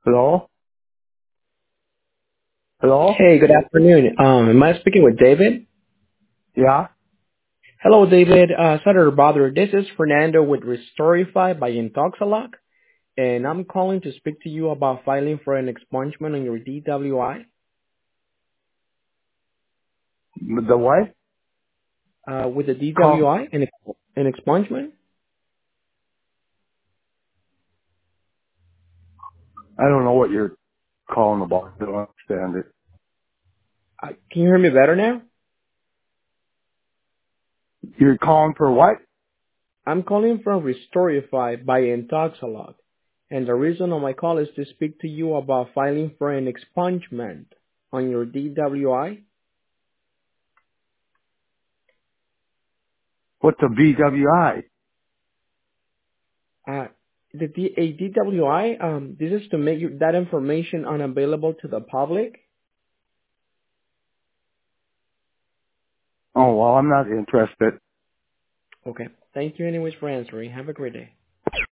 Hello? Hello? Hey, good afternoon. Am I speaking with David? Yeah? Hello, David. Sorry to bother. This is Fernando with Restorify by Intoxalock, and I'm calling to speak to you about filing for an expungement on your DWI. The what? With the Call. DWI, an expungement? I don't know what you're calling about. I don't understand it. Can you hear me better now? You're calling for what? I'm calling from Restorify by Intoxalock, and the reason of my call is to speak to you about filing for an expungement on your DWI. What's a BWI? Uh, a DWI, this is to make that information unavailable to the public. Oh, well, I'm not interested. Okay. Thank you anyways for answering. Have a great day.